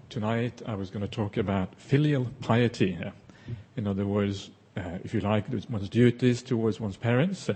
Tonight I was going to talk about filial piety. In other words, if you like, one's duties towards one's parents,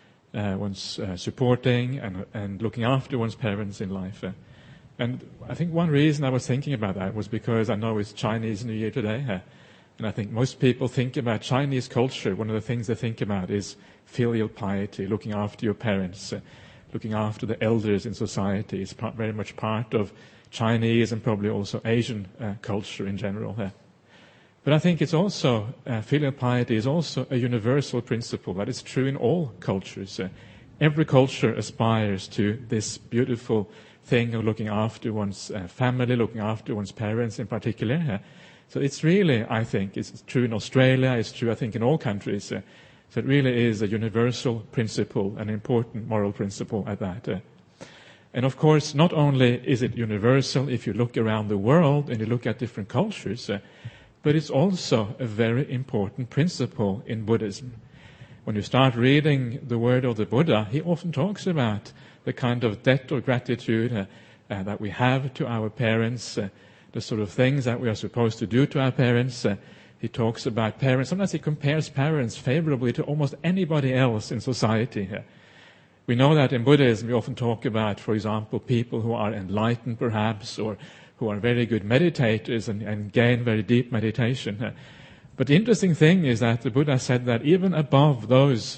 one's supporting and looking after one's parents in life. And I think one reason I was thinking about that was because I know it's Chinese New Year today. And I think most people think about Chinese culture. One of the things they think about is filial piety, looking after your parents, looking after the elders in society. It's very much part of Chinese and probably also Asian culture in general. But I think it's also, filial piety is also a universal principle that is true in all cultures. Every culture aspires to this beautiful thing of looking after one's family, looking after one's parents in particular. So it's really, I think, it's true in Australia, it's true, I think, in all countries. So it really is a universal principle, an important moral principle at that. And of course, not only is it universal if you look around the world and you look at different cultures, but it's also a very important principle in Buddhism. When you start reading the word of the Buddha, he often talks about the kind of debt of gratitude that we have to our parents, the sort of things that we are supposed to do to our parents. He talks about parents. Sometimes he compares parents favorably to almost anybody else in society. We know that in Buddhism we often talk about, for example, people who are enlightened perhaps, or who are very good meditators and gain very deep meditation. But the interesting thing is that the Buddha said that even above those,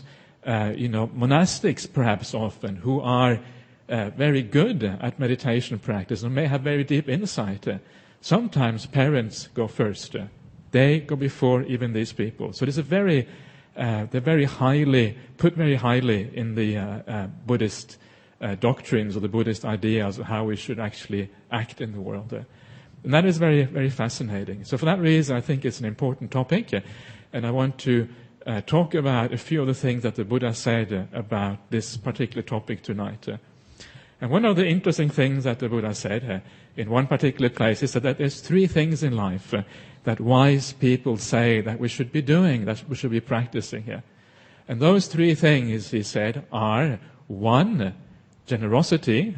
monastics perhaps often, who are very good at meditation practice and may have very deep insight, sometimes parents go first. They go before even these people. So there's they're very highly, put very highly in the Buddhist doctrines or the Buddhist ideas of how we should actually act in the world. And that is very, very fascinating. So for that reason, I think it's an important topic. And I want to talk about a few of the things that the Buddha said about this particular topic tonight. And one of the interesting things that the Buddha said in one particular place is that there's three things in life that wise people say that we should be doing, that we should be practicing here. And those three things, he said, are 1, generosity,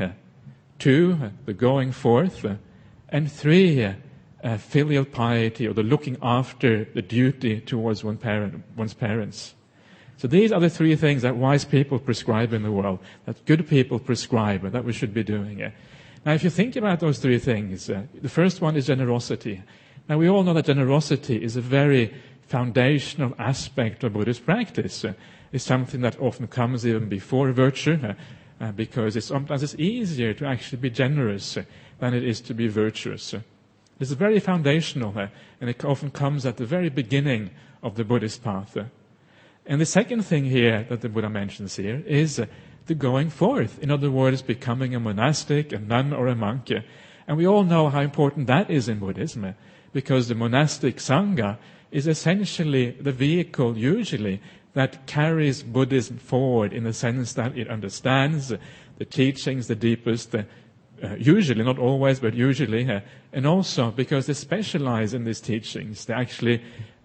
2, the going forth, and 3, filial piety, or the looking after the duty towards one's parents. So these are the three things that wise people prescribe in the world, that good people prescribe, that we should be doing. Now, if you think about those three things, the first one is generosity. Now, we all know that generosity is a very foundational aspect of Buddhist practice. It's something that often comes even before virtue, because sometimes it's easier to actually be generous than it is to be virtuous. It's very foundational, and it often comes at the very beginning of the Buddhist path. And the second thing here that the Buddha mentions here is the going forth. In other words, becoming a monastic, a nun, or a monk. And we all know how important that is in Buddhism, because the monastic sangha is essentially the vehicle, usually, that carries Buddhism forward in the sense that it understands the teachings, the deepest, usually, not always, but usually, and also because they specialize in these teachings. They actually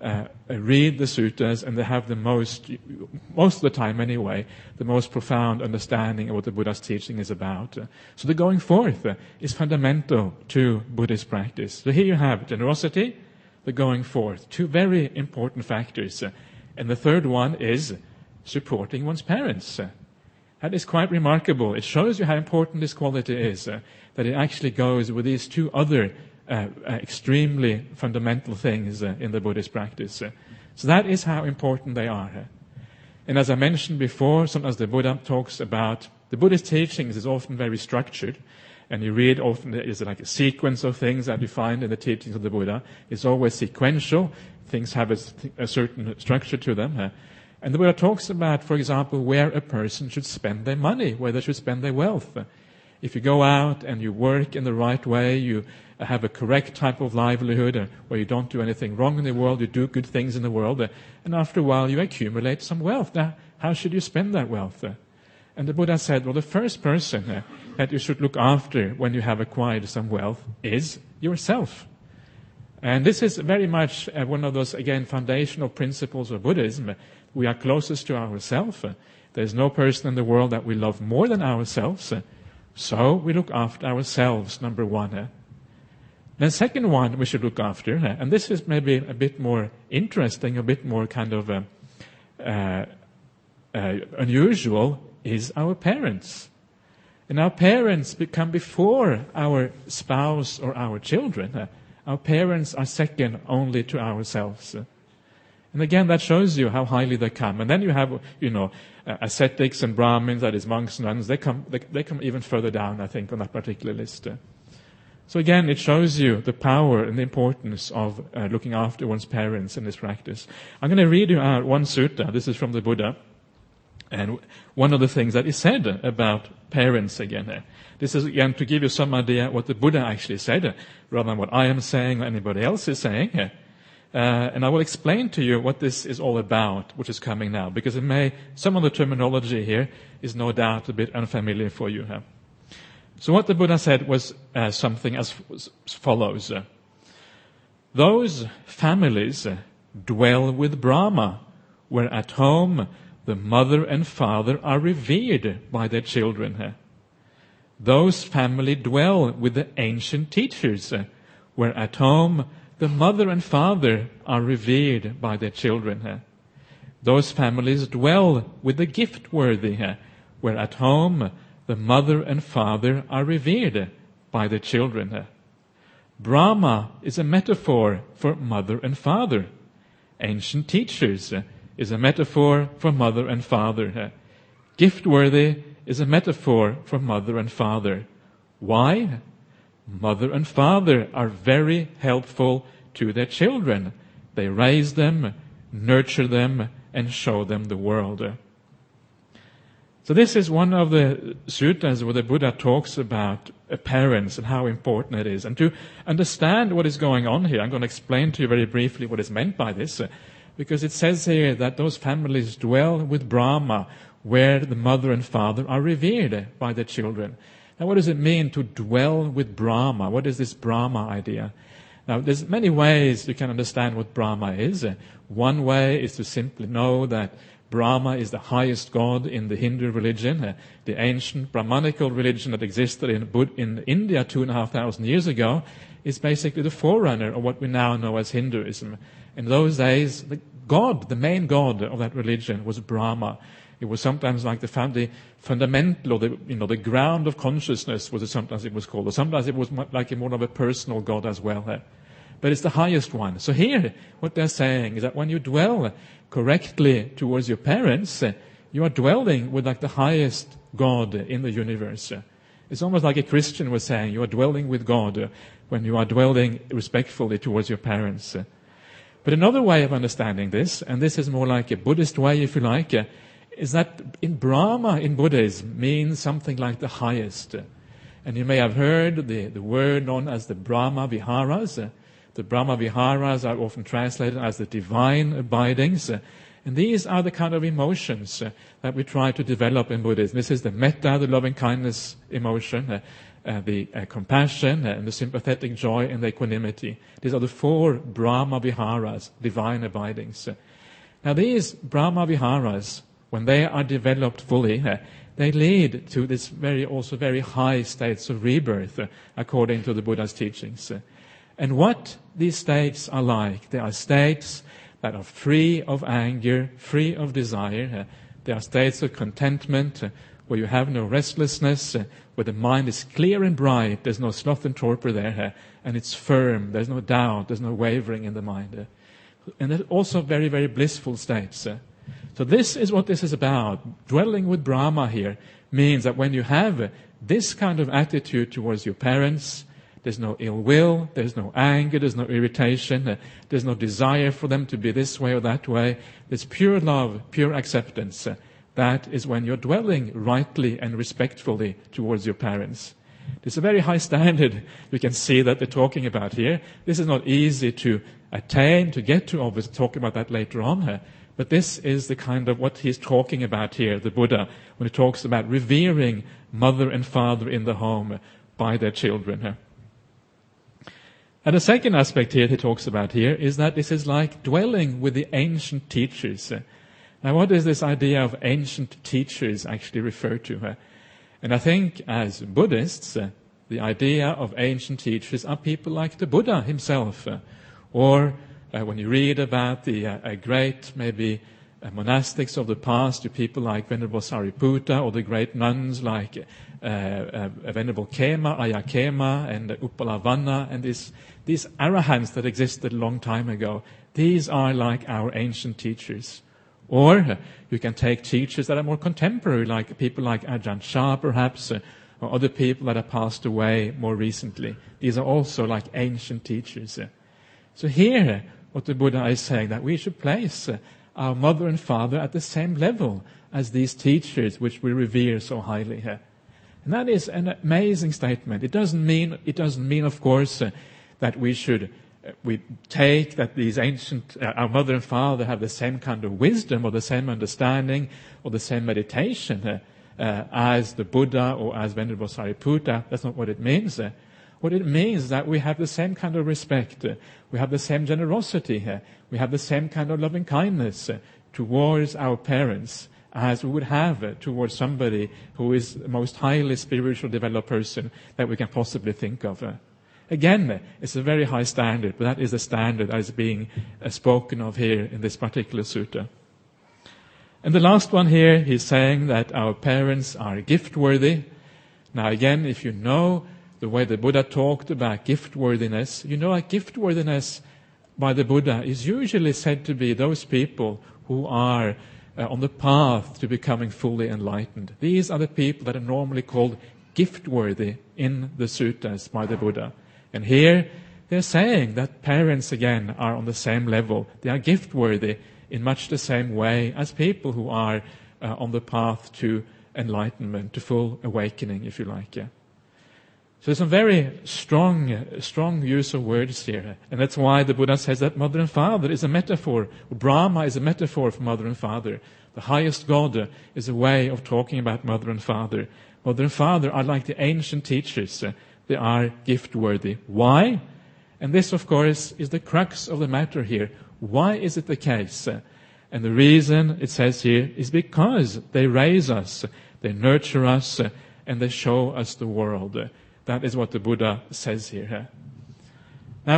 read the suttas, and they have the most of the time anyway, the most profound understanding of what the Buddha's teaching is about. So the going forth is fundamental to Buddhist practice. So here you have generosity, the going forth, two very important factors. And the third one is supporting one's parents. That is quite remarkable. It shows you how important this quality is, that it actually goes with these two other extremely fundamental things in the Buddhist practice. So that is how important they are. And as I mentioned before, sometimes the Buddha talks about, the Buddhist teachings is often very structured, and you read often there is like a sequence of things that you find in the teachings of the Buddha. It's always sequential. Things have a certain structure to them. And the Buddha talks about, for example, where a person should spend their money, where they should spend their wealth. If you go out and you work in the right way, you have a correct type of livelihood, where you don't do anything wrong in the world, you do good things in the world, and after a while you accumulate some wealth. Now, how should you spend that wealth? And the Buddha said, well, the first person that you should look after when you have acquired some wealth is yourself. And this is very much one of those, again, foundational principles of Buddhism. We are closest to ourselves. There's no person in the world that we love more than ourselves. So we look after ourselves, number one. The second one we should look after, and this is maybe a bit more interesting, a bit more kind of unusual, is our parents. And our parents come before our spouse or our children. Our parents are second only to ourselves. And again, that shows you how highly they come. And then you have, ascetics and Brahmins, that is monks and nuns, they come even further down, I think, on that particular list. So again, it shows you the power and the importance of looking after one's parents in this practice. I'm going to read you out one sutta. This is from the Buddha. And one of the things that is said about parents again. This is again to give you some idea what the Buddha actually said, rather than what I am saying or anybody else is saying. And I will explain to you what this is all about, which is coming now, because some of the terminology here is no doubt a bit unfamiliar for you. So what the Buddha said was something as follows. Those families dwell with Brahma, where at home the mother and father are revered by their children. Those families dwell with the ancient teachers, where at home the mother and father are revered by their children. Those families dwell with the gift-worthy, where at home the mother and father are revered by their children. Brahma is a metaphor for mother and father. Ancient teachers is a metaphor for mother and father. Gift-worthy is a metaphor for mother and father. Why? Mother and father are very helpful to their children. They raise them, nurture them, and show them the world. So this is one of the suttas where the Buddha talks about parents and how important it is. And to understand what is going on here, I'm going to explain to you very briefly what is meant by this. Because it says here that those families dwell with Brahma, where the mother and father are revered by their children. Now, what does it mean to dwell with Brahma? What is this Brahma idea? Now, there's many ways you can understand what Brahma is. One way is to simply know that Brahma is the highest god in the Hindu religion, the ancient Brahmanical religion that existed in India 2,500 years ago, is basically the forerunner of what we now know as Hinduism. In those days, the main god of that religion was Brahma. It was sometimes like the fundamental, or the ground of consciousness, sometimes it was called. Or sometimes it was like more of a personal god as well. But it's the highest one. So here, what they're saying is that when you dwell correctly towards your parents, you are dwelling with like the highest God in the universe. It's almost like a Christian was saying, you are dwelling with God when you are dwelling respectfully towards your parents. But another way of understanding this, and this is more like a Buddhist way, if you like, is that in Brahma, in Buddhism, means something like the highest. And you may have heard the word known as the Brahma Viharas. The Brahma Viharas are often translated as the divine abidings. And these are the kind of emotions that we try to develop in Buddhism. This is the metta, the loving kindness emotion, the compassion, and the sympathetic joy and the equanimity. These are the 4 Brahma Viharas, divine abidings. Now these Brahma Viharas, when they are developed fully, they lead to this also very high states of rebirth, according to the Buddha's teachings. And what these states are like, they are states that are free of anger, free of desire. They are states of contentment, where you have no restlessness, where the mind is clear and bright, there's no sloth and torpor there, and it's firm, there's no doubt, there's no wavering in the mind. And they're also very, very blissful states. So this is what this is about. Dwelling with Brahma here means that when you have this kind of attitude towards your parents, there's no ill will, there's no anger, there's no irritation, there's no desire for them to be this way or that way. There's pure love, pure acceptance. That is when you're dwelling rightly and respectfully towards your parents. There's a very high standard we can see that they're talking about here. This is not easy to attain, to get to. I'll talk about that later on. But this is the kind of what he's talking about here, the Buddha, when he talks about revering mother and father in the home by their children. And the second aspect here he talks about here is that this is like dwelling with the ancient teachers. Now, what does this idea of ancient teachers actually refer to? And I think as Buddhists, The idea of ancient teachers are people like the Buddha himself, or when you read about the great, maybe monastics of the past, to people like Venerable Sariputta, or the great nuns like Venerable Kema, Ayakema, and Uppalavanna, and these arahants that existed a long time ago. These are like our ancient teachers. Or you can take teachers that are more contemporary, like people like Ajahn Chah, perhaps, or other people that have passed away more recently. These are also like ancient teachers. So here, what the Buddha is saying, that we should place our mother and father at the same level as these teachers which we revere so highly here. And that is an amazing statement. It doesn't mean, of course, that we take that these ancient, our mother and father have the same kind of wisdom or the same understanding or the same meditation as the Buddha or as Venerable Sariputta. That's not what it means. What it means is that we have the same kind of respect, we have the same generosity, we have the same kind of loving kindness towards our parents as we would have towards somebody who is the most highly spiritual developed person that we can possibly think of. Again, it's a very high standard, but that is the standard that is being spoken of here in this particular sutta. And the last one here, he's saying that our parents are gift-worthy. Now again, if you know the way the Buddha talked about gift-worthiness, you know that gift-worthiness by the Buddha is usually said to be those people who are on the path to becoming fully enlightened. These are the people that are normally called gift-worthy in the suttas by the Buddha. And here they're saying that parents again are on the same level. They are gift-worthy in much the same way as people who are on the path to enlightenment, to full awakening, if you like. Yeah. So there's some very strong use of words here. And that's why the Buddha says that mother and father is a metaphor. Brahma is a metaphor for mother and father. The highest God is a way of talking about mother and father. Mother and father are like the ancient teachers. They are gift-worthy. Why? And this, of course, is the crux of the matter here. Why is it the case? And the reason, it says here, is because they raise us, they nurture us, and they show us the world. That is what the Buddha says here. Now,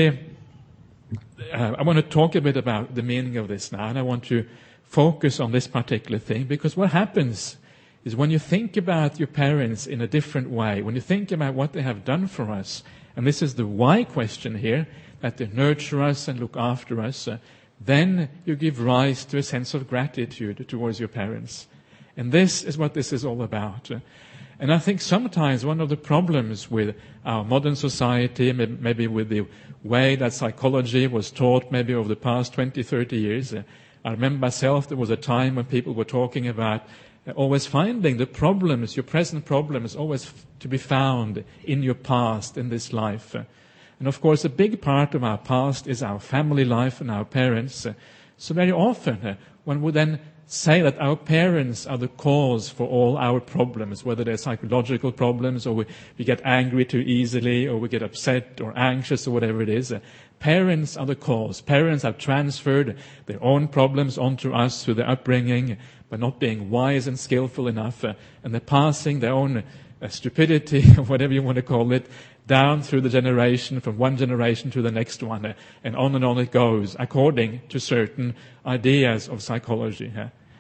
I want to talk a bit about the meaning of this now, and I want to focus on this particular thing, because what happens is when you think about your parents in a different way, when you think about what they have done for us, and this is the why question here, that they nurture us and look after us, then you give rise to a sense of gratitude towards your parents. And this is what this is all about. And I think sometimes one of the problems with our modern society, maybe with the way that psychology was taught maybe over the past 20, 30 years, I remember myself, there was a time when people were talking about always finding the problems, your present problems, always to be found in your past, in this life. And of course, a big part of our past is our family life and our parents. So very often, one would then say that our parents are the cause for all our problems, whether they're psychological problems, or we get angry too easily, or we get upset or anxious, or whatever it is. Parents are the cause. Parents have transferred their own problems onto us through their upbringing by not being wise and skillful enough, and they're passing their own stupidity, or whatever you want to call it, down through the generation, from one generation to the next one, and on it goes, according to certain ideas of psychology.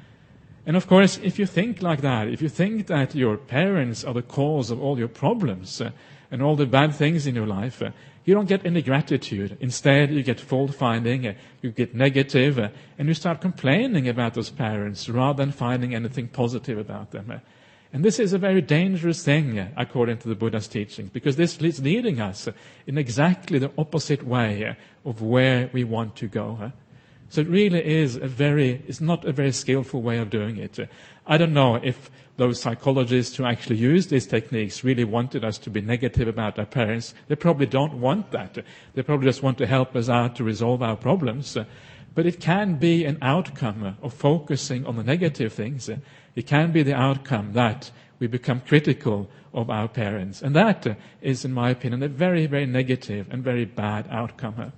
And of course, if you think like that, if you think that your parents are the cause of all your problems and all the bad things in your life, you don't get any gratitude. Instead, you get fault-finding, you get negative, and you start complaining about those parents rather than finding anything positive about them. And this is a very dangerous thing, according to the Buddha's teachings, because this is leading us in exactly the opposite way of where we want to go. So it really is it's not a very skillful way of doing it. I don't know if those psychologists who actually use these techniques really wanted us to be negative about our parents. They probably don't want that. They probably just want to help us out to resolve our problems. But it can be an outcome of focusing on the negative things. It can be the outcome that we become critical of our parents. And that is, in my opinion, a very, very negative and very bad outcome.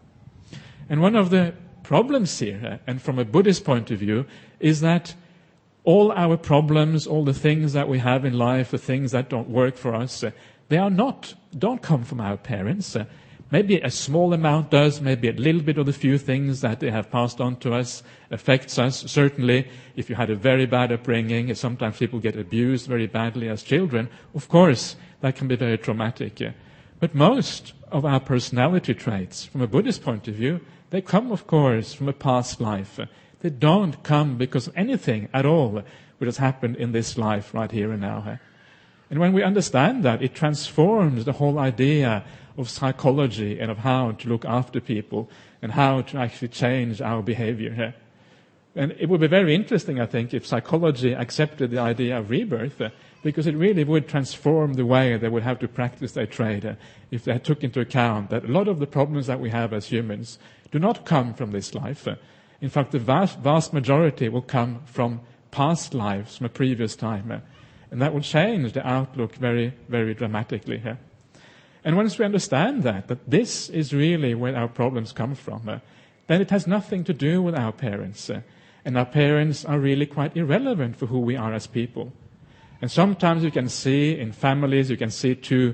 And one of the problems here, and from a Buddhist point of view, is that all our problems, all the things that we have in life, the things that don't work for us, don't come from our parents. Maybe a small amount does, maybe a little bit of the few things that they have passed on to us affects us. Certainly, if you had a very bad upbringing, sometimes people get abused very badly as children, of course, that can be very traumatic. But most of our personality traits, from a Buddhist point of view, they come, of course, from a past life. They don't come because of anything at all which has happened in this life right here and now. And when we understand that, it transforms the whole idea of psychology and of how to look after people and how to actually change our behavior. And it would be very interesting, I think, if psychology accepted the idea of rebirth, because it really would transform the way they would have to practice their trade if they took into account that a lot of the problems that we have as humans do not come from this life. In fact, the vast majority will come from past lives, from a previous time. And that will change the outlook very, very dramatically. And once we understand that this is really where our problems come from, then it has nothing to do with our parents. And our parents are really quite irrelevant for who we are as people. And sometimes you can see in families, you can see two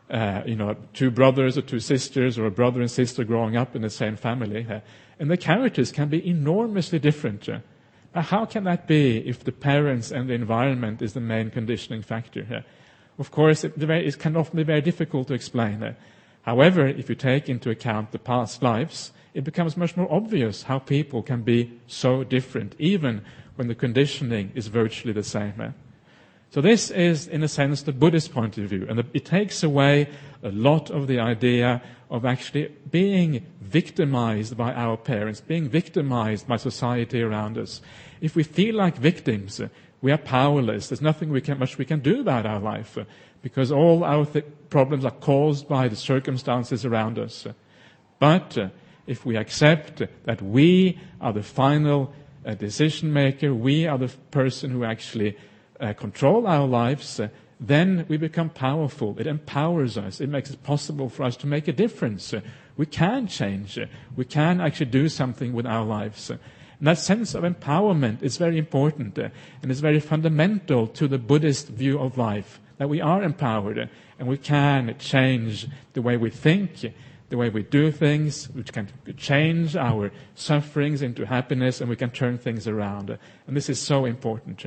brothers or two sisters or a brother and sister growing up in the same family. And the characters can be enormously different. Now, how can that be if the parents and the environment is the main conditioning factor? Of course, it can often be very difficult to explain. However, if you take into account the past lives, it becomes much more obvious how people can be so different, even when the conditioning is virtually the same. So this is, in a sense, the Buddhist point of view, and it takes away a lot of the idea of actually being victimized by our parents, being victimized by society around us. If we feel like victims, we are powerless. There's nothing much we can do about our life, because all our problems are caused by the circumstances around us. But if we accept that we are the final decision maker, we are the person who actually control our lives, then we become powerful. It empowers us. It makes it possible for us to make a difference. We can change. We can actually do something with our lives. And that sense of empowerment is very important and is very fundamental to the Buddhist view of life, that we are empowered and we can change the way we think, the way we do things, which can change our sufferings into happiness, and we can turn things around. And this is so important.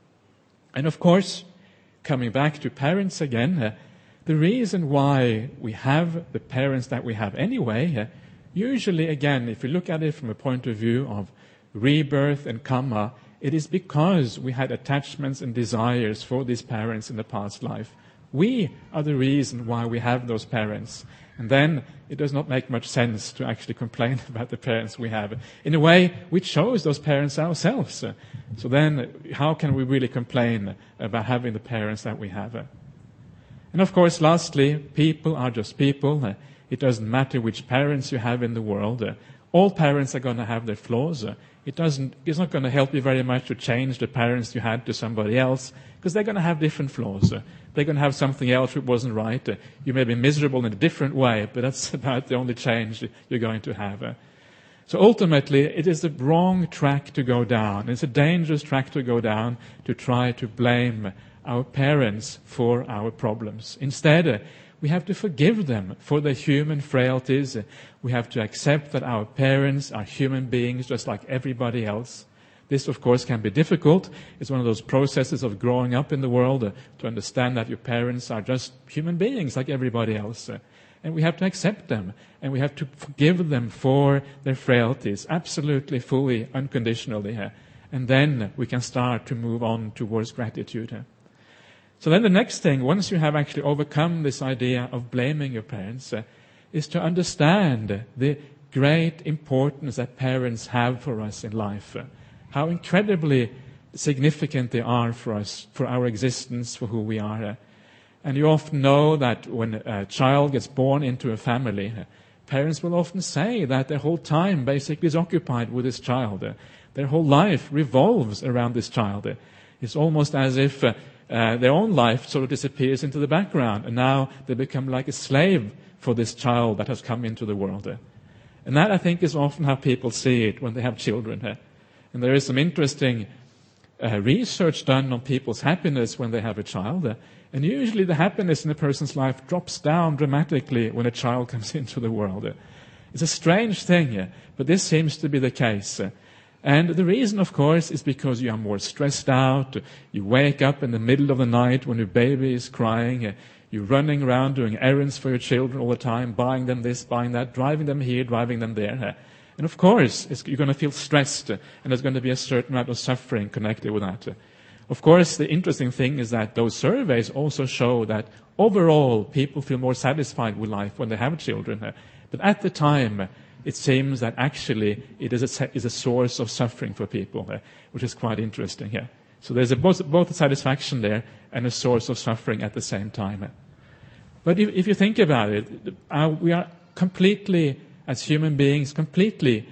And of course, coming back to parents again, the reason why we have the parents that we have anyway, usually, again, if you look at it from a point of view of rebirth and karma, it is because we had attachments and desires for these parents in the past life. We are the reason why we have those parents. And then it does not make much sense to actually complain about the parents we have. In a way, we chose those parents ourselves. So then how can we really complain about having the parents that we have? And of course, lastly, people are just people. It doesn't matter which parents you have in the world. All parents are going to have their flaws. It's not going to help you very much to change the parents you had to somebody else, because they're going to have different flaws. They're going to have something else that wasn't right. You may be miserable in a different way, but that's about the only change you're going to have. So ultimately, it is the wrong track to go down. It's a dangerous track to go down to try to blame our parents for our problems. Instead, we have to forgive them for their human frailties. We have to accept that our parents are human beings just like everybody else. This, of course, can be difficult. It's one of those processes of growing up in the world to understand that your parents are just human beings like everybody else. And we have to accept them, and we have to forgive them for their frailties, absolutely, fully, unconditionally. And then we can start to move on towards gratitude. So then the next thing, once you have actually overcome this idea of blaming your parents, is to understand the great importance that parents have for us in life. How incredibly significant they are for us, for our existence, for who we are. And you often know that when a child gets born into a family, parents will often say that their whole time basically is occupied with this child. Their whole life revolves around this child. It's almost as if their own life sort of disappears into the background, and now they become like a slave for this child that has come into the world. And that, I think, is often how people see it when they have children. And there is some interesting research done on people's happiness when they have a child. And usually the happiness in a person's life drops down dramatically when a child comes into the world. It's a strange thing, but this seems to be the case. And the reason, of course, is because you are more stressed out. You wake up in the middle of the night when your baby is crying. You're running around doing errands for your children all the time, buying them this, buying that, driving them here, driving them there. And of course, you're going to feel stressed, and there's going to be a certain amount of suffering connected with that. Of course, the interesting thing is that those surveys also show that overall people feel more satisfied with life when they have children. But at the time, it seems that actually it is a source of suffering for people, which is quite interesting. So there's both a satisfaction there and a source of suffering at the same time. But if you think about it, we are completely, as human beings, completely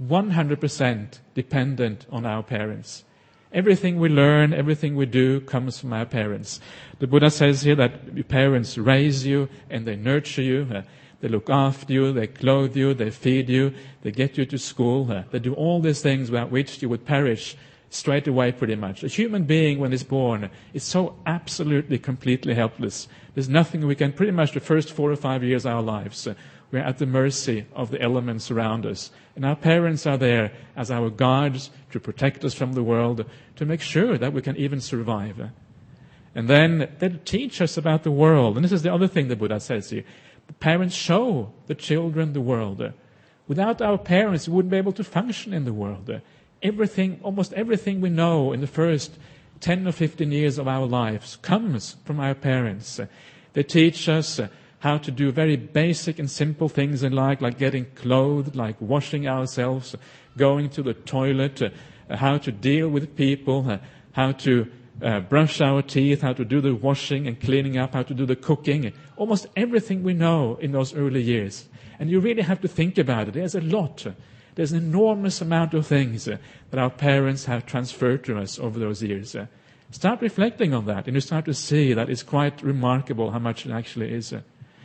100% dependent on our parents. Everything we learn, everything we do comes from our parents. The Buddha says here that your parents raise you and they nurture you. They look after you, they clothe you, they feed you, they get you to school. They do all these things without which you would perish straight away pretty much. A human being, when it's born, is so absolutely, completely helpless. There's nothing we can, pretty much the first 4 or 5 years of our lives, we're at the mercy of the elements around us. And our parents are there as our guards to protect us from the world, to make sure that we can even survive. And then they teach us about the world. And this is the other thing the Buddha says here. The parents show the children the world. Without our parents, we wouldn't be able to function in the world. Everything, almost everything we know in the first 10 or 15 years of our lives comes from our parents. They teach us how to do very basic and simple things in life, like getting clothed, like washing ourselves, going to the toilet, how to deal with people, how to brush our teeth, how to do the washing and cleaning up, how to do the cooking. Almost everything we know in those early years. And you really have to think about it. There's a lot. There's an enormous amount of things that our parents have transferred to us over those years. Start reflecting on that, and you start to see that it's quite remarkable how much it actually is.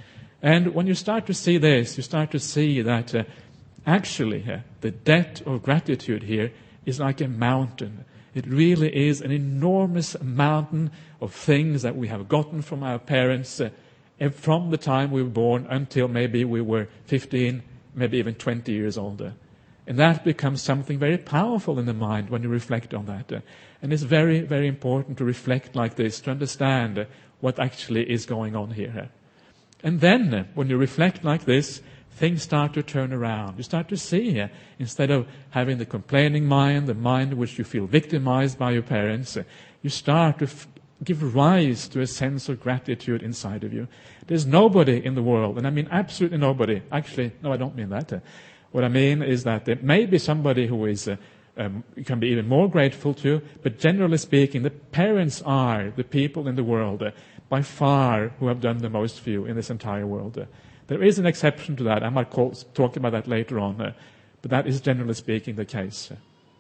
And when you start to see this, you start to see that actually the debt of gratitude here is like a mountain. It really is an enormous mountain of things that we have gotten from our parents from the time we were born until maybe we were 15, maybe even 20 years older. And that becomes something very powerful in the mind when you reflect on that. And it's very, very important to reflect like this, to understand what actually is going on here. And then, when you reflect like this, things start to turn around. You start to see, instead of having the complaining mind, the mind in which you feel victimized by your parents, you start to give rise to a sense of gratitude inside of you. There's nobody in the world, and I mean absolutely nobody. Actually, no, I don't mean that. What I mean is that there may be somebody who is you can be even more grateful to, but generally speaking, the parents are the people in the world by far who have done the most for you in this entire world. There is an exception to that. I might talk about that later on, but that is generally speaking the case.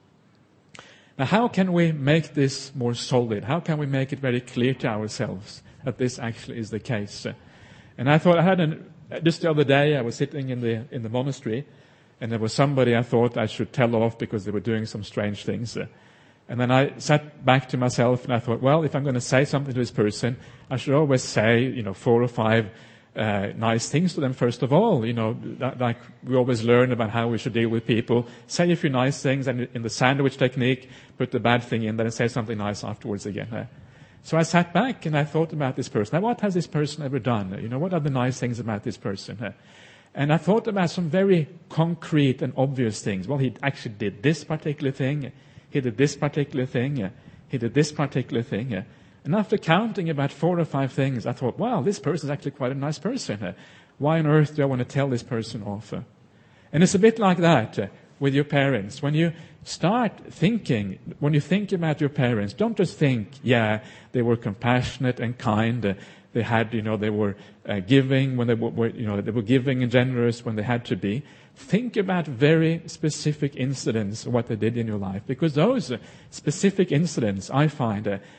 Now, how can we make this more solid? How can we make it very clear to ourselves that this actually is the case? And I thought just the other day I was sitting in the monastery, and there was somebody I thought I should tell off because they were doing some strange things. And then I sat back to myself and I thought, well, if I'm going to say something to this person, I should always say, 4 or 5 nice things to them first of all. Like we always learn about how we should deal with people. Say a few nice things, and in the sandwich technique, put the bad thing in, then say something nice afterwards again. So I sat back and I thought about this person. Now, what has this person ever done? What are the nice things about this person? And I thought about some very concrete and obvious things. Well, he actually did this particular thing. He did this particular thing. He did this particular thing. And after counting about 4 or 5 things, I thought, wow, this person is actually quite a nice person. Why on earth do I want to tell this person off? And it's a bit like that with your parents. When you start thinking, when you think about your parents, don't just think, yeah, they were compassionate and kind. They had, they were giving when they were giving and generous when they had to be. Think about very specific incidents of what they did in your life, because those specific incidents, I find,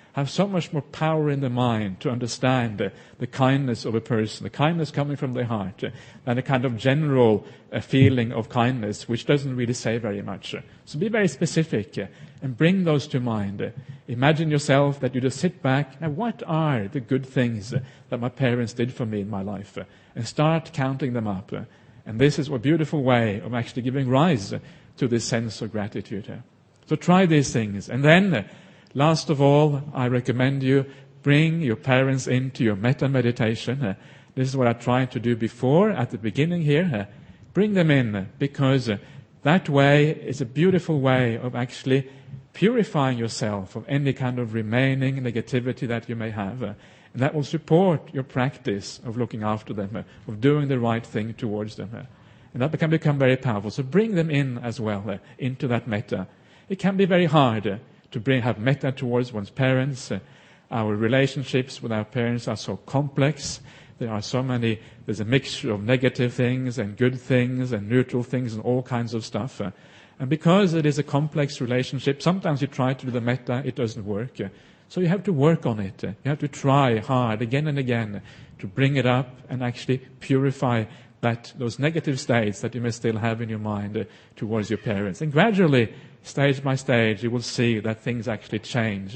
have so much more power in the mind to understand the kindness of a person, the kindness coming from their heart, than a kind of general feeling of kindness, which doesn't really say very much. So be very specific and bring those to mind. Imagine yourself that you just sit back and what are the good things that my parents did for me in my life? And start counting them up. And this is a beautiful way of actually giving rise to this sense of gratitude. So try these things. And then, last of all, I recommend you bring your parents into your metta meditation. This is what I tried to do before at the beginning here. Bring them in, because that way is a beautiful way of actually purifying yourself of any kind of remaining negativity that you may have. And that will support your practice of looking after them, of doing the right thing towards them. And that can become very powerful. So bring them in as well, into that metta. It can be very hard to have metta towards one's parents. Our relationships with our parents are so complex. There are so many, there's a mixture of negative things and good things and neutral things and all kinds of stuff. And because it is a complex relationship, sometimes you try to do the metta, it doesn't work. So you have to work on it. You have to try hard again and again to bring it up and actually purify those negative states that you may still have in your mind towards your parents. And gradually, stage by stage, you will see that things actually change.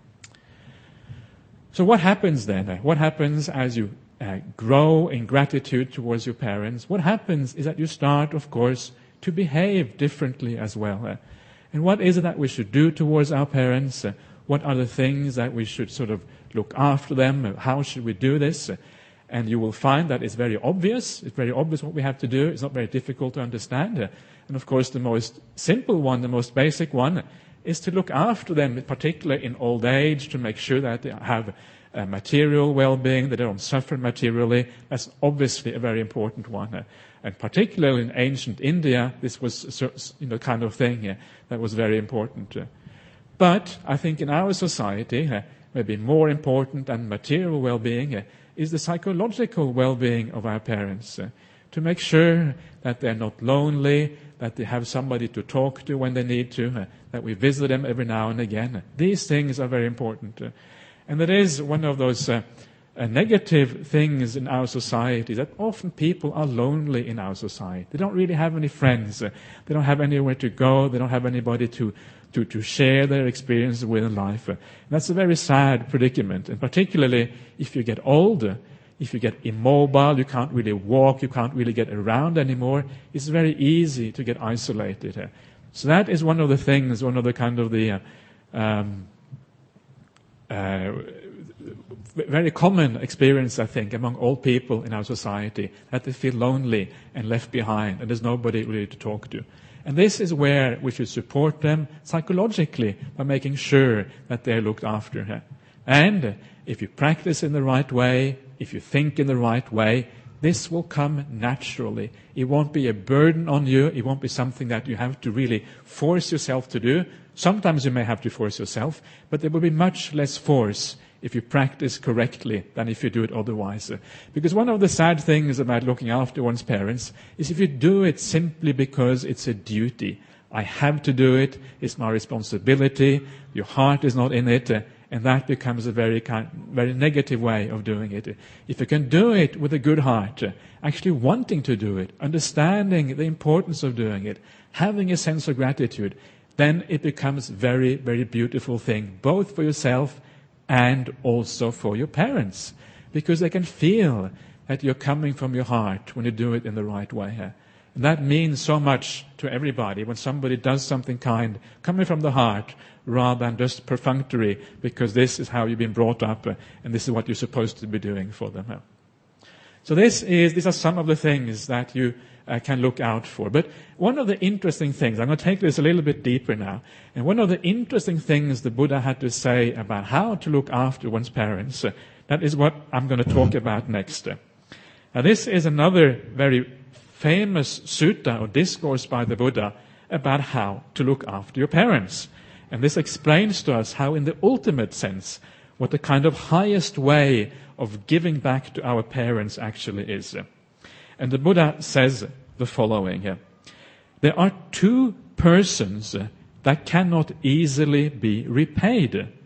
So what happens then? What happens as you grow in gratitude towards your parents? What happens is that you start, of course, to behave differently as well. And what is it that we should do towards our parents? What are the things that we should sort of look after them? How should we do this? And you will find that it's very obvious. It's very obvious what we have to do. It's not very difficult to understand. And of course, the most simple one, the most basic one, is to look after them, particularly in old age, to make sure that they have material well-being, that they don't suffer materially. That's obviously a very important one. And particularly in ancient India, this was kind of thing that was very important. But I think in our society, maybe more important than material well-being is the psychological well-being of our parents. To make sure that they're not lonely, that they have somebody to talk to when they need to, that we visit them every now and again. These things are very important. And that is one of those negative things in our society, that often people are lonely in our society. They don't really have any friends. They don't have anywhere to go. They don't have anybody to share their experiences with in life. And that's a very sad predicament. And particularly if you get older, if you get immobile, you can't really walk, you can't really get around anymore, it's very easy to get isolated. So that is one of the things, one of the kind of the very common experience, I think, among all people in our society, that they feel lonely and left behind, and there's nobody really to talk to. And this is where we should support them psychologically by making sure that they're looked after. And if you practice in the right way, if you think in the right way, this will come naturally. It won't be a burden on you. It won't be something that you have to really force yourself to do. Sometimes you may have to force yourself, but there will be much less force if you practice correctly than if you do it otherwise. Because one of the sad things about looking after one's parents is if you do it simply because it's a duty. I have to do it, it's my responsibility, your heart is not in it, and that becomes a very negative way of doing it. If you can do it with a good heart, actually wanting to do it, understanding the importance of doing it, having a sense of gratitude, then it becomes a very, very beautiful thing, both for yourself and also for your parents, because they can feel that you're coming from your heart when you do it in the right way. And that means so much to everybody when somebody does something kind, coming from the heart, rather than just perfunctory, because this is how you've been brought up, and this is what you're supposed to be doing for them. So these are some of the things that you can look out for. But one of the interesting things, I'm going to take this a little bit deeper now, and one of the interesting things the Buddha had to say about how to look after one's parents, that is what I'm going to talk about next. Now this is another very famous sutta or discourse by the Buddha about how to look after your parents. And this explains to us how in the ultimate sense, what the kind of highest way of giving back to our parents actually is. And the Buddha says the following. There are two persons that cannot easily be repaid.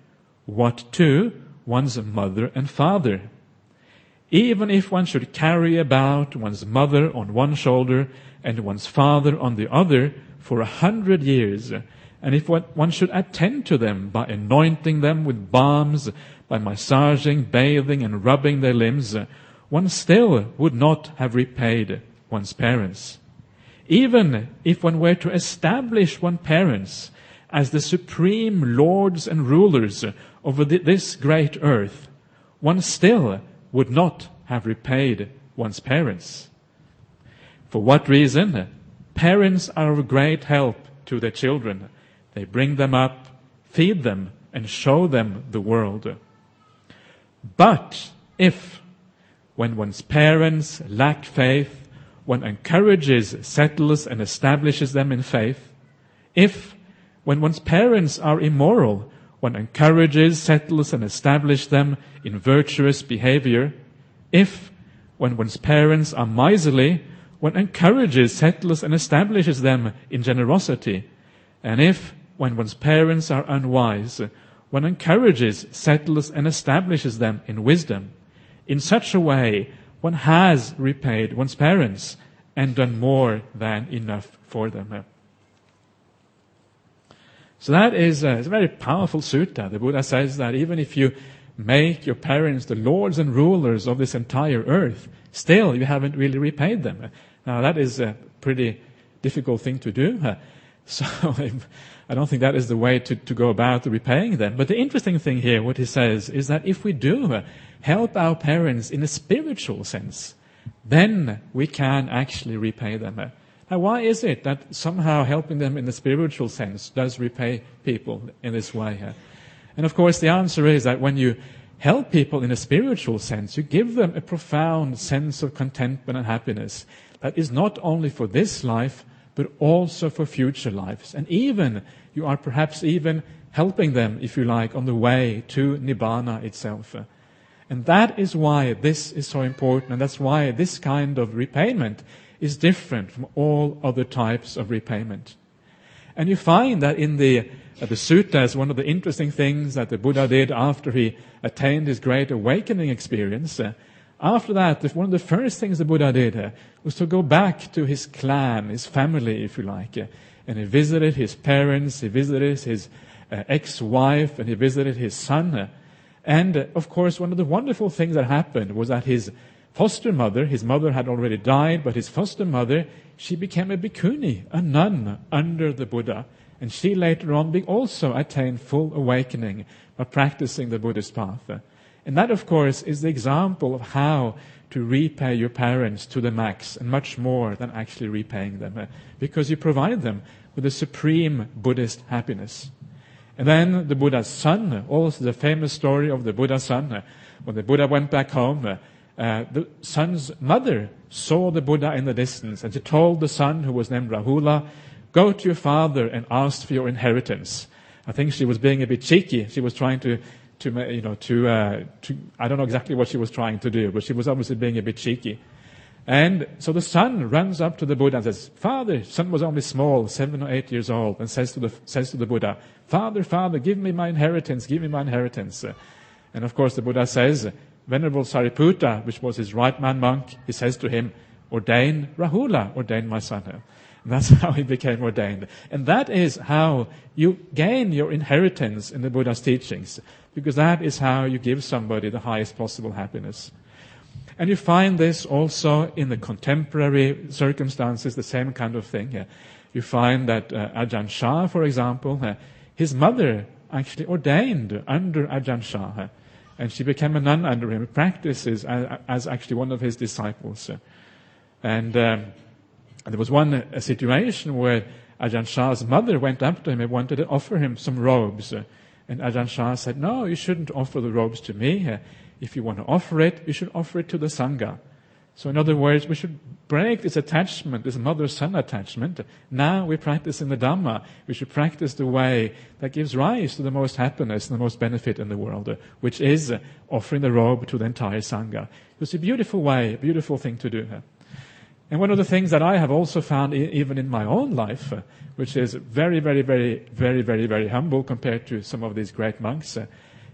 what to one's mother and father. Even if one should carry about one's mother on one shoulder and one's father on the other for 100 years, and if one should attend to them by anointing them with balms, by massaging, bathing, and rubbing their limbs, one still would not have repaid one's parents. Even if one were to establish one's parents as the supreme lords and rulers over this great earth, one still would not have repaid one's parents. For what reason? Parents are of great help to their children. They bring them up, feed them, and show them the world. But if, when one's parents lack faith, one encourages, settles, and establishes them in faith, if, when one's parents are immoral, one encourages, settles, and establishes them in virtuous behavior, if, when one's parents are miserly, one encourages, settles, and establishes them in generosity, and if, when one's parents are unwise, one encourages, settles, and establishes them in wisdom. In such a way, one has repaid one's parents and done more than enough for them. So that is a very powerful sutta. The Buddha says that even if you make your parents the lords and rulers of this entire earth, still you haven't really repaid them. Now that is a pretty difficult thing to do. So I don't think that is the way to go about repaying them. But the interesting thing here, what he says, is that if we do help our parents in a spiritual sense, then we can actually repay them. Now, why is it that somehow helping them in the spiritual sense does repay people in this way? And of course, the answer is that when you help people in a spiritual sense, you give them a profound sense of contentment and happiness that is not only for this life, but also for future lives. And even, you are perhaps even helping them, if you like, on the way to Nibbana itself. And that is why this is so important, and that's why this kind of repayment is different from all other types of repayment. And you find that in the suttas, one of the interesting things that the Buddha did after he attained his great awakening experience, after that, one of the first things the Buddha did was to go back to his clan, his family, if you like. And he visited his parents, he visited his ex-wife, and he visited his son. And, of course, one of the wonderful things that happened was that his foster mother, his mother had already died, but his foster mother, she became a bhikkhuni, a nun under the Buddha. And she later on also attained full awakening by practicing the Buddhist path. And that, of course, is the example of how to repay your parents to the max, and much more than actually repaying them, because you provide them with the supreme Buddhist happiness. And then the Buddha's son, also the famous story of the Buddha's son. When the Buddha went back home, the son's mother saw the Buddha in the distance, and she told the son, who was named Rahula, "Go to your father and ask for your inheritance." I think she was being a bit cheeky. She was trying to I don't know exactly what she was trying to do, but she was obviously being a bit cheeky. And so the son runs up to the Buddha and says, "Father," son was only small, 7 or 8 years old, and says to the Buddha, Father, give me my inheritance, give me my inheritance." And of course the Buddha says, Venerable Sariputta, which was his right-man monk, he says to him, "Ordain Rahula, ordain my son." And that's how he became ordained. And that is how you gain your inheritance in the Buddha's teachings, because that is how you give somebody the highest possible happiness. And you find this also in the contemporary circumstances, the same kind of thing. You find that Ajahn Chah, for example, his mother actually ordained under Ajahn Chah, and she became a nun under him, practices as actually one of his disciples. And there was one situation where Ajahn Chah's mother went up to him and wanted to offer him some robes. And Ajahn Chah said, "No, you shouldn't offer the robes to me. If you want to offer it, you should offer it to the Sangha." So in other words, we should break this attachment, this mother-son attachment. Now we practice in the Dhamma. We should practice the way that gives rise to the most happiness and the most benefit in the world, which is offering the robe to the entire Sangha. It's a beautiful way, a beautiful thing to do. And one of the things that I have also found even in my own life, which is very, very, very, very, very, very humble compared to some of these great monks,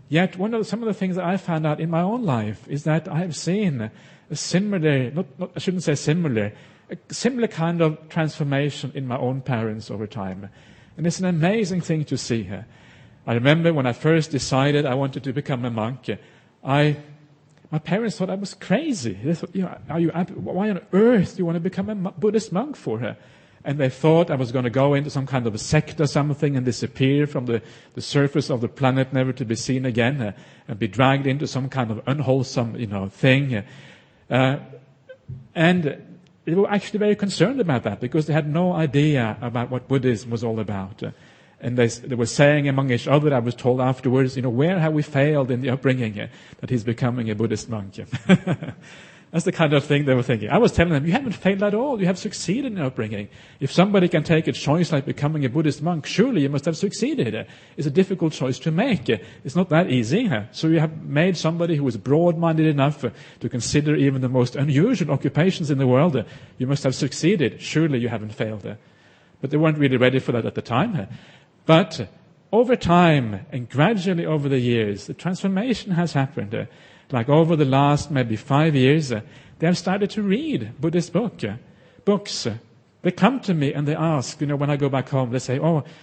Yet some of the things that I found out in my own life is that I have seen a similar, I shouldn't say similar, a similar kind of transformation in my own parents over time. And it's an amazing thing to see here. I remember when I first decided I wanted to become a monk, my parents thought I was crazy. They thought, why on earth do you want to become a Buddhist monk for her? And they thought I was going to go into some kind of a sect or something and disappear from the surface of the planet, never to be seen again, and be dragged into some kind of unwholesome, thing. And they were actually very concerned about that because they had no idea about what Buddhism was all about. And they were saying among each other, I was told afterwards, where have we failed in the upbringing that he's becoming a Buddhist monk? That's the kind of thing they were thinking. I was telling them, you haven't failed at all. You have succeeded in your upbringing. If somebody can take a choice like becoming a Buddhist monk, surely you must have succeeded. It's a difficult choice to make. It's not that easy. So you have made somebody who is broad-minded enough to consider even the most unusual occupations in the world. You must have succeeded. Surely you haven't failed. But they weren't really ready for that at the time. But over time and gradually over the years, the transformation has happened. Like over the last maybe 5 years, they have started to read Buddhist books. They come to me and they ask, when I go back home, they say,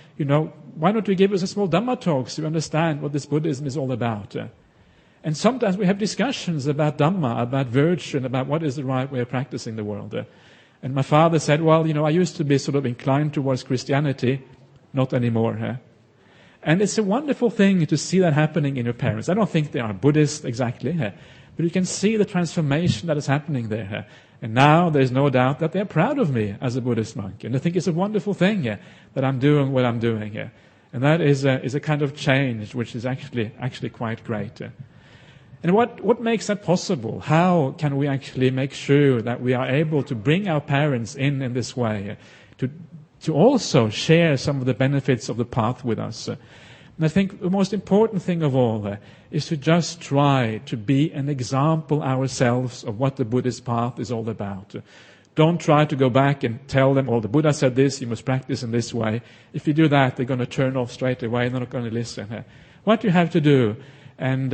why don't you give us a small Dhamma talk so you understand what this Buddhism is all about? And sometimes we have discussions about Dhamma, about virtue, and about what is the right way of practicing the world. And my father said, I used to be sort of inclined towards Christianity, not anymore. And it's a wonderful thing to see that happening in your parents. I don't think they are Buddhist exactly, but you can see the transformation that is happening there. And now there's no doubt that they're proud of me as a Buddhist monk. And I think it's a wonderful thing that I'm doing what I'm doing. And that is a kind of change which is actually quite great. And what makes that possible? How can we actually make sure that we are able to bring our parents in this way, to also share some of the benefits of the path with us? And I think the most important thing of all is to just try to be an example ourselves of what the Buddhist path is all about. Don't try to go back and tell them, the Buddha said this, you must practice in this way. If you do that, they're going to turn off straight away and they're not going to listen. What you have to do, and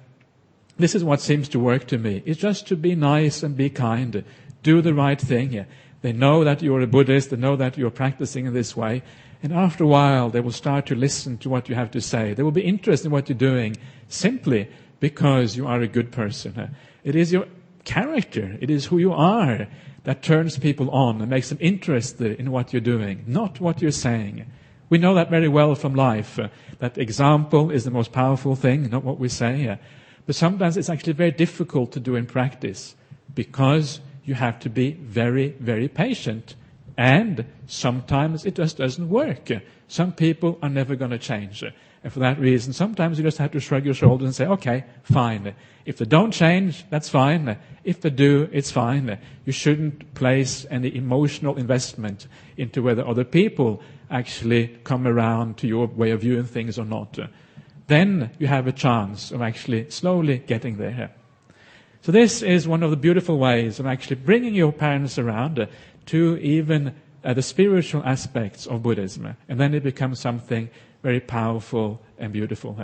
this is what seems to work to me, is just to be nice and be kind. Do the right thing. They know that you're a Buddhist, they know that you're practicing in this way, and after a while they will start to listen to what you have to say. They will be interested in what you're doing simply because you are a good person. It is your character, it is who you are that turns people on and makes them interested in what you're doing, not what you're saying. We know that very well from life, that example is the most powerful thing, not what we say. But sometimes it's actually very difficult to do in practice because you have to be very, very patient. And sometimes it just doesn't work. Some people are never going to change. And for that reason, sometimes you just have to shrug your shoulders and say, okay, fine. If they don't change, that's fine. If they do, it's fine. You shouldn't place any emotional investment into whether other people actually come around to your way of viewing things or not. Then you have a chance of actually slowly getting there. So this is one of the beautiful ways of actually bringing your parents around to even the spiritual aspects of Buddhism. And then it becomes something very powerful and beautiful.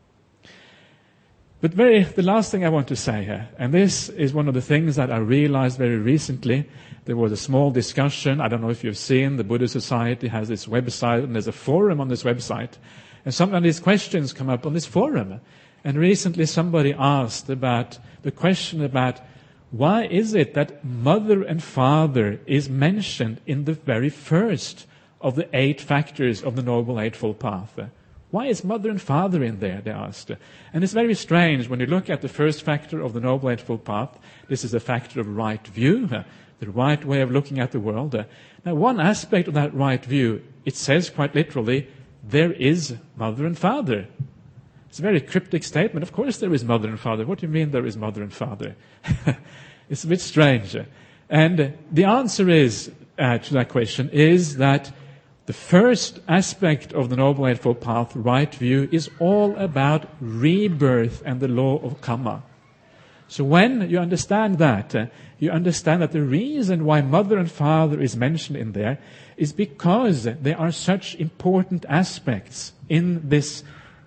But the last thing I want to say here, and this is one of the things that I realized very recently. There was a small discussion. I don't know if you've seen, the Buddhist Society has this website, and there's a forum on this website. And sometimes these questions come up on this forum. And recently somebody asked about the question about why is it that mother and father is mentioned in the very first of the 8 factors of the Noble Eightfold Path? Why is mother and father in there, they asked. And it's very strange when you look at the first factor of the Noble Eightfold Path. This is a factor of right view, the right way of looking at the world. Now, one aspect of that right view, it says quite literally, there is mother and father. It's a very cryptic statement. Of course there is mother and father. What do you mean there is mother and father? It's a bit strange. And the answer is to that question is that the first aspect of the Noble Eightfold Path, right view, is all about rebirth and the law of karma. So when you understand that, you understand that the reason why mother and father is mentioned in there is because there are such important aspects in this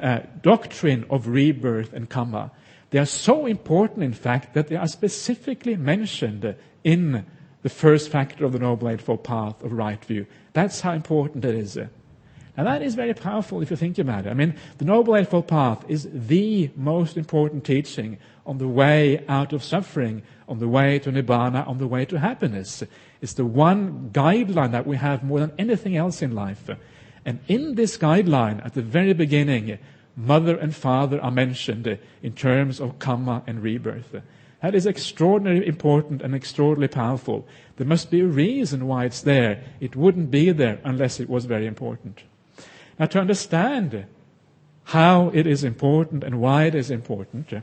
doctrine of rebirth and karma. They are so important, in fact, that they are specifically mentioned in the first factor of the Noble Eightfold Path of right view. That's how important it is. And that is very powerful if you think about it. I mean, the Noble Eightfold Path is the most important teaching on the way out of suffering, on the way to Nibbana, on the way to happiness. It's the one guideline that we have more than anything else in life. And in this guideline, at the very beginning, mother and father are mentioned in terms of karma and rebirth. That is extraordinarily important and extraordinarily powerful. There must be a reason why it's there. It wouldn't be there unless it was very important. Now, to understand how it is important and why it is important,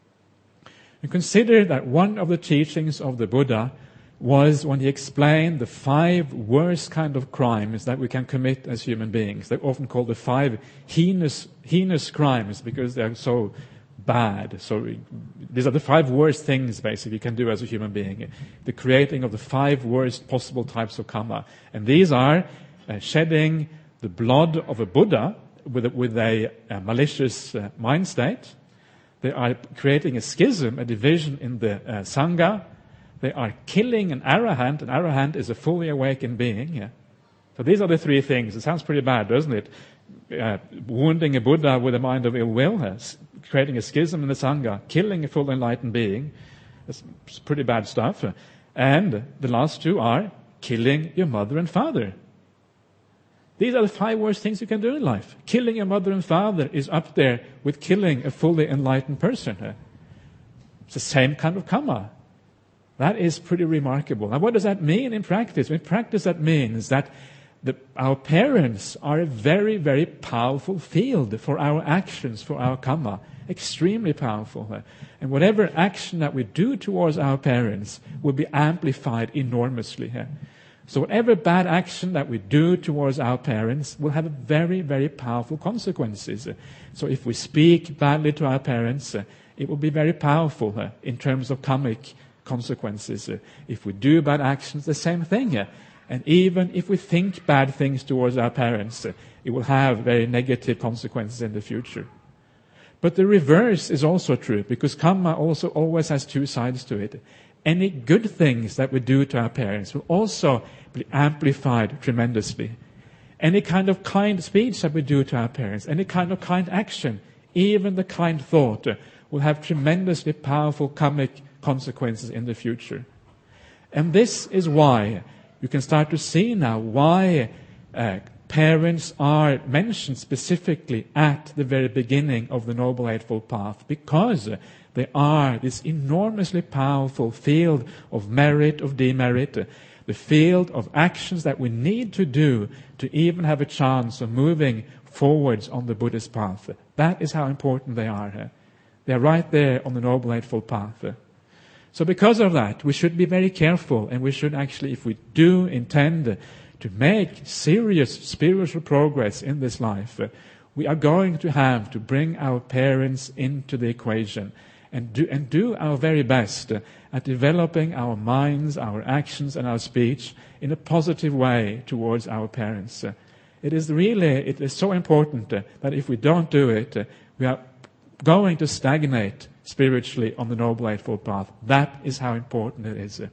you consider that one of the teachings of the Buddha was when he explained the 5 worst kind of crimes that we can commit as human beings. They're often called the 5 heinous crimes because they are so bad. So these are the 5 worst things, basically, you can do as a human being. The creating of the 5 worst possible types of karma. And these are shedding the blood of a Buddha with a malicious mind state. They are creating a schism, a division in the Sangha. They are killing an arahant. An arahant is a fully awakened being. Yeah? So these are the 3 things. It sounds pretty bad, doesn't it? Wounding a Buddha with a mind of ill will, creating a schism in the Sangha, killing a full enlightened being. That's pretty bad stuff. And the last 2 are killing your mother and father. These are the 5 worst things you can do in life. Killing your mother and father is up there with killing a fully enlightened person. It's the same kind of karma. That is pretty remarkable. Now, what does that mean in practice? In practice, that means that our parents are a very, very powerful field for our actions, for our karma. Extremely powerful. And whatever action that we do towards our parents will be amplified enormously. So whatever bad action that we do towards our parents will have very, very powerful consequences. So if we speak badly to our parents, it will be very powerful in terms of karmic consequences. If we do bad actions, the same thing. And even if we think bad things towards our parents, it will have very negative consequences in the future. But the reverse is also true, because karma also always has 2 sides to it. Any good things that we do to our parents will also be amplified tremendously. Any kind of kind speech that we do to our parents, any kind of kind action, even the kind thought, will have tremendously powerful karmic consequences in the future. And this is why you can start to see now why parents are mentioned specifically at the very beginning of the Noble Eightfold Path, because they are this enormously powerful field of merit, of demerit, the field of actions that we need to do to even have a chance of moving forwards on the Buddhist path. That is how important they are. They are right there on the Noble Eightfold Path. So because of that, we should be very careful, and we should actually, if we do intend to make serious spiritual progress in this life, we are going to have to bring our parents into the equation and do our very best at developing our minds, our actions, and our speech in a positive way towards our parents. It is so important that if we don't do it, we are going to stagnate spiritually on the Noble Eightfold Path. That is how important it is.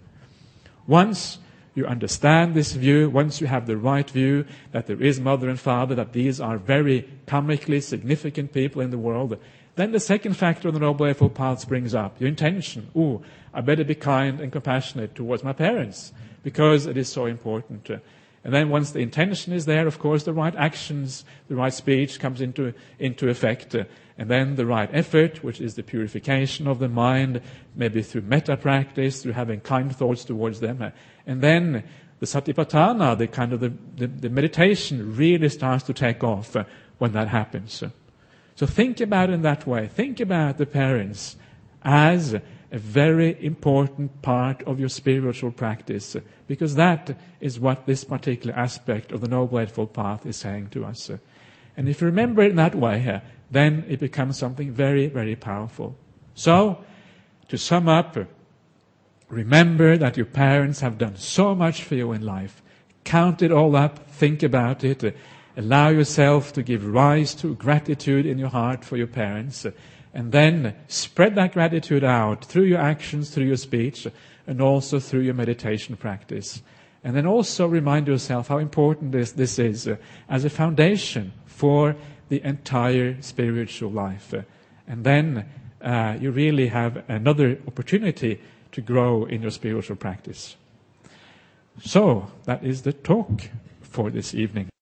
Once you understand this view, once you have the right view that there is mother and father, that these are very karmically significant people in the world, then the second factor of the Noble Eightfold Path springs up, your intention. I better be kind and compassionate towards my parents, because it is so important. And then once the intention is there, of course, the right actions, the right speech comes into effect. And then the right effort, which is the purification of the mind, maybe through metta practice, through having kind thoughts towards them. And then the satipatthana, the meditation really starts to take off when that happens. So think about it in that way. Think about the parents as a very important part of your spiritual practice, because that is what this particular aspect of the Noble Eightfold Path is saying to us. And if you remember it in that way, then it becomes something very, very powerful. So, to sum up, remember that your parents have done so much for you in life. Count it all up, think about it. allow yourself to give rise to gratitude in your heart for your parents, and then spread that gratitude out through your actions, through your speech, and also through your meditation practice. And then also remind yourself how important this is as a foundation for the entire spiritual life. And then you really have another opportunity to grow in your spiritual practice. So, that is the talk for this evening.